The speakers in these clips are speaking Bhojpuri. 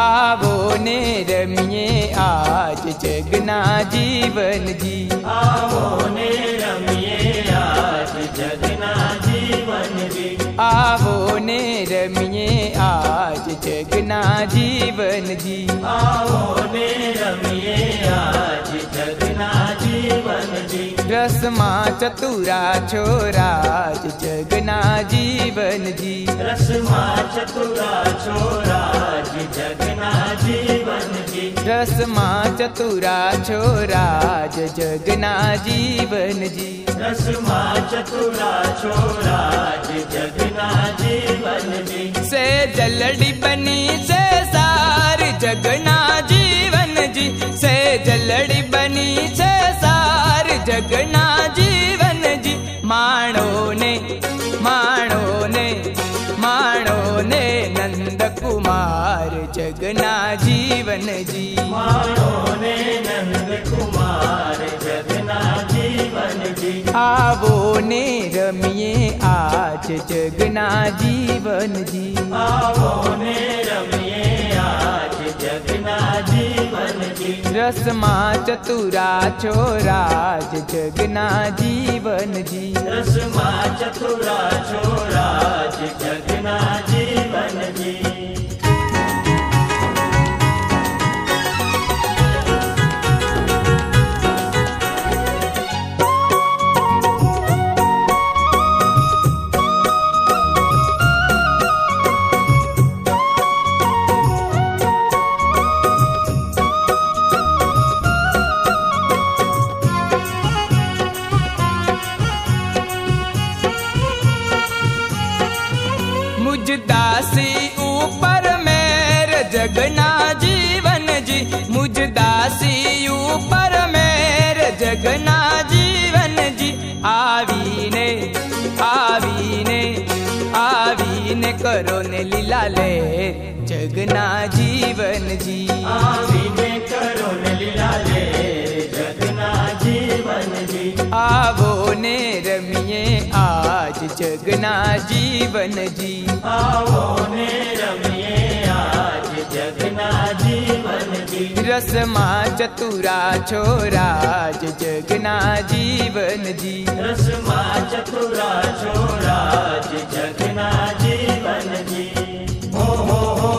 आवो ने रमिए आज जगना जीवन जी। आवो ने रमिए आज जगना जीवन जी। आवो ने रमिए आज जगना जीवन जी। आवो ने रमिए आज जगना जीवन जी। रसमा चतुरा छोराज जगना जीवन जी। रसमा चतुरा छोराज जगना जीवन जी। रसमा चतुरा छोराज जगना जीवन जी। रसमा चतुरा छोराज जगना जीवन जी। से जलड़ी बनी से सार जगना जीवन जी। से जलड़ी बनी से सार जगना जीवन जी। माणो ने नंद कुमार जगना जीवन जी। माणो ने नंद कुमार जगना जीवन जी। आवो ने रमिए आज जगना जीवन जी। आवो ने रमिए आज जगना जीवन जी। रसमा चतुरा छोराज जगना जीवन जी। रसमा चतुरा छोराज जगना जीवन जी। मुझ दासी ऊपर मेर जगना जीवन जी। मुझ दासी ऊपर मेर जगना जीवन जी। आवीने करो ने लीला ले जगना जीवन जी। आवीने करो ने लीला ले जगना जीवन जी। आवो ने रमिए आज जगना जीवन जी। आवो ने रमिए आज जगना जीवन जी। रसमा चतुरा छोराज जगना जीवन जी। रसमा चतुरा छोराज जगना जीवन जी। हो हो हो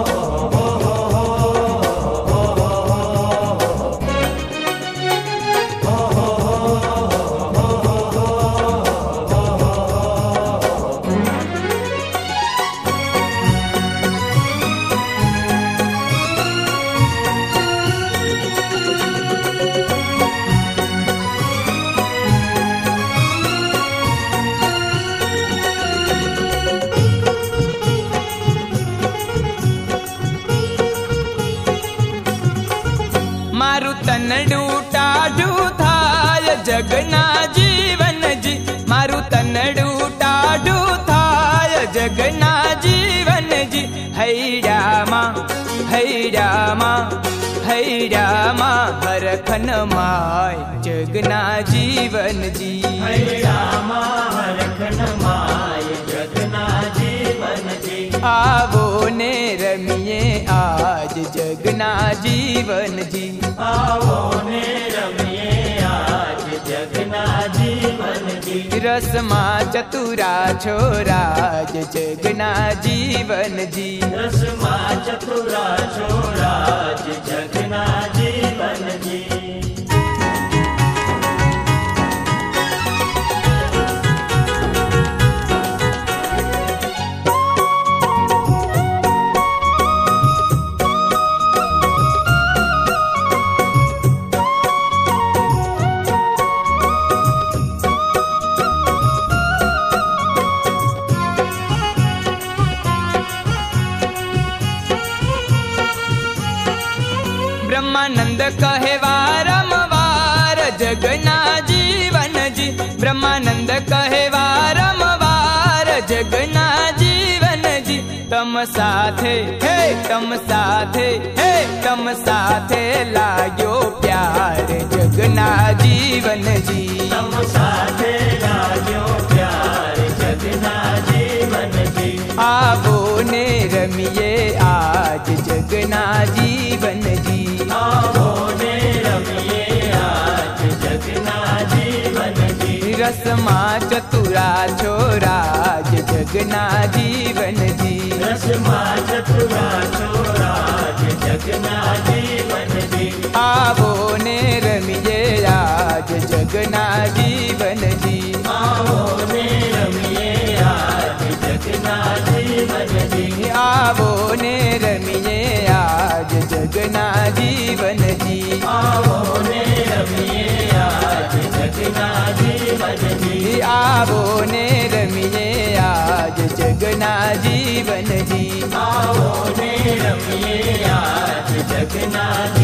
मारू तन डूटाडू थाय जगना जीवन जी। मारू तन डूटाडू थाय जगना जीवन जी। हैरामा हरखन माय जगना जीवन जी। हैरामा हरखन माय जगना जीवन जी। आवो ने रमिए आज जगना जीवन जी। आवो ने रमिए आज जगना जीवन जी। रसमा चतुरा छोराज जगना जीवन जी। रसमा चतुरा छोराज जगना जीवन जी। ब्रह्मानंद कहे वारंवार जगना जीवन जी। ब्रह्मानंद कहे वारंवार जगना जीवन जी। तम साथे लाग्यो प्यार जगना जीवन जी। तम साथे लाग्यो प्यार जगना जीवन जी। आवो ने रमिए आज जगना रसमा चतुरा छोरा जगना जीवन जी। रसमा चतुरा छोरा जगना जीवन जी। आवो ने रमिए आज जगना जीवन जी। आओ ने रमिए आज जगना जीवन जी। आवो ने रमिए आज जगना जीवन जी। आओ ने रमिए आज जगना जीवन जी। आवो ने रमिए आज जगना जीवन जी। आओ ने रमिए आज जगना